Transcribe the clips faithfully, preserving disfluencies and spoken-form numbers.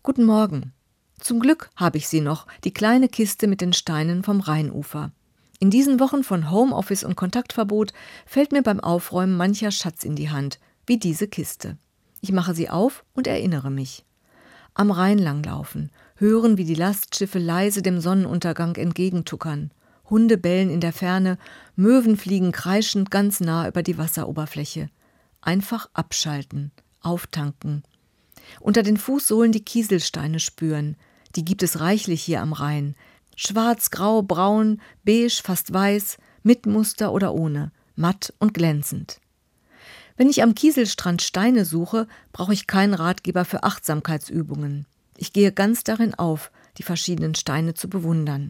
Guten Morgen. Zum Glück habe ich sie noch, die kleine Kiste mit den Steinen vom Rheinufer. In diesen Wochen von Homeoffice und Kontaktverbot fällt mir beim Aufräumen mancher Schatz in die Hand, wie diese Kiste. Ich mache sie auf und erinnere mich. Am Rhein langlaufen, hören, wie die Lastschiffe leise dem Sonnenuntergang entgegentuckern. Hunde bellen in der Ferne, Möwen fliegen kreischend ganz nah über die Wasseroberfläche. Einfach abschalten, auftanken. Unter den Fußsohlen die Kieselsteine spüren. Die gibt es reichlich hier am Rhein. Schwarz, grau, braun, beige, fast weiß, mit Muster oder ohne, matt und glänzend. Wenn ich am Kieselstrand Steine suche, brauche ich keinen Ratgeber für Achtsamkeitsübungen. Ich gehe ganz darin auf, die verschiedenen Steine zu bewundern.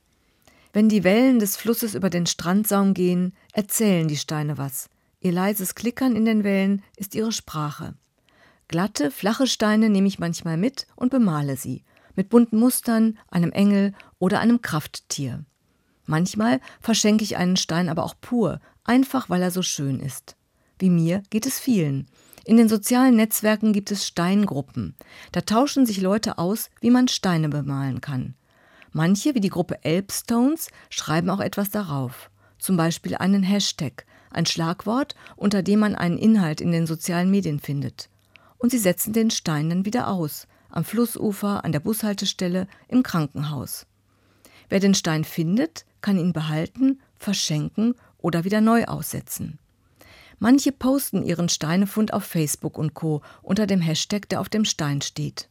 Wenn die Wellen des Flusses über den Strandsaum gehen, erzählen die Steine was. Ihr leises Klickern in den Wellen ist ihre Sprache. Glatte, flache Steine nehme ich manchmal mit und bemale sie, mit bunten Mustern, einem Engel oder einem Krafttier. Manchmal verschenke ich einen Stein aber auch pur, einfach weil er so schön ist. Wie mir geht es vielen. In den sozialen Netzwerken gibt es Steingruppen. Da tauschen sich Leute aus, wie man Steine bemalen kann. Manche, wie die Gruppe Elbstones, schreiben auch etwas darauf. Zum Beispiel einen Hashtag, ein Schlagwort, unter dem man einen Inhalt in den sozialen Medien findet. Und sie setzen den Stein dann wieder aus, am Flussufer, an der Bushaltestelle, im Krankenhaus. Wer den Stein findet, kann ihn behalten, verschenken oder wieder neu aussetzen. Manche posten ihren Steinefund auf Facebook und Co. unter dem Hashtag, der auf dem Stein steht.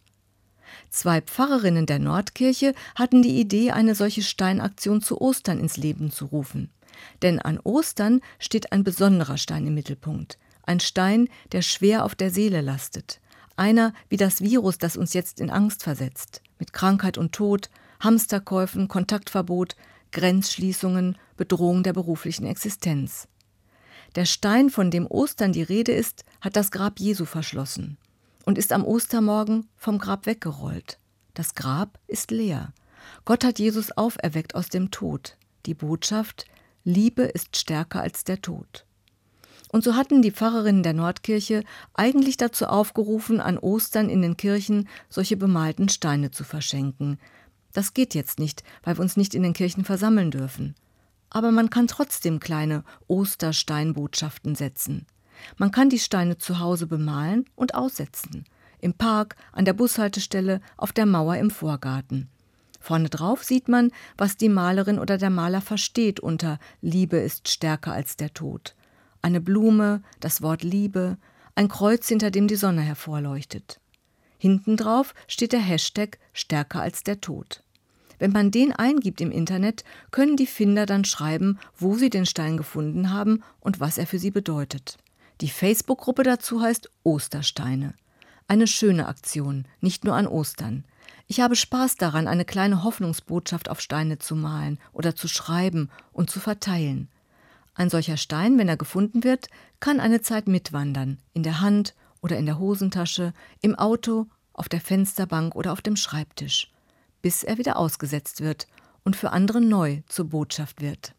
Zwei Pfarrerinnen der Nordkirche hatten die Idee, eine solche Steinaktion zu Ostern ins Leben zu rufen. Denn an Ostern steht ein besonderer Stein im Mittelpunkt. Ein Stein, der schwer auf der Seele lastet. Einer wie das Virus, das uns jetzt in Angst versetzt. Mit Krankheit und Tod, Hamsterkäufen, Kontaktverbot, Grenzschließungen, Bedrohung der beruflichen Existenz. Der Stein, von dem Ostern die Rede ist, hat das Grab Jesu verschlossen und ist am Ostermorgen vom Grab weggerollt. Das Grab ist leer. Gott hat Jesus auferweckt aus dem Tod. Die Botschaft: Liebe ist stärker als der Tod. Und so hatten die Pfarrerinnen der Nordkirche eigentlich dazu aufgerufen, an Ostern in den Kirchen solche bemalten Steine zu verschenken. Das geht jetzt nicht, weil wir uns nicht in den Kirchen versammeln dürfen. Aber man kann trotzdem kleine Ostersteinbotschaften setzen. Man kann die Steine zu Hause bemalen und aussetzen. Im Park, an der Bushaltestelle, auf der Mauer im Vorgarten. Vorne drauf sieht man, was die Malerin oder der Maler versteht unter Liebe ist stärker als der Tod. Eine Blume, das Wort Liebe, ein Kreuz, hinter dem die Sonne hervorleuchtet. Hinten drauf steht der Hashtag stärker als der Tod. Wenn man den eingibt im Internet, können die Finder dann schreiben, wo sie den Stein gefunden haben und was er für sie bedeutet. Die Facebook-Gruppe dazu heißt Ostersteine. Eine schöne Aktion, nicht nur an Ostern. Ich habe Spaß daran, eine kleine Hoffnungsbotschaft auf Steine zu malen oder zu schreiben und zu verteilen. Ein solcher Stein, wenn er gefunden wird, kann eine Zeit mitwandern, in der Hand oder in der Hosentasche, im Auto, auf der Fensterbank oder auf dem Schreibtisch, bis er wieder ausgesetzt wird und für andere neu zur Botschaft wird.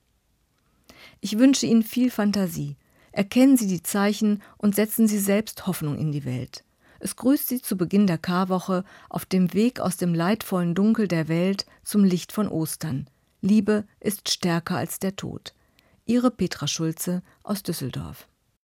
Ich wünsche Ihnen viel Fantasie. Erkennen Sie die Zeichen und setzen Sie selbst Hoffnung in die Welt. Es grüßt Sie zu Beginn der Karwoche auf dem Weg aus dem leidvollen Dunkel der Welt zum Licht von Ostern. Liebe ist stärker als der Tod. Ihre Petra Schulze aus Düsseldorf.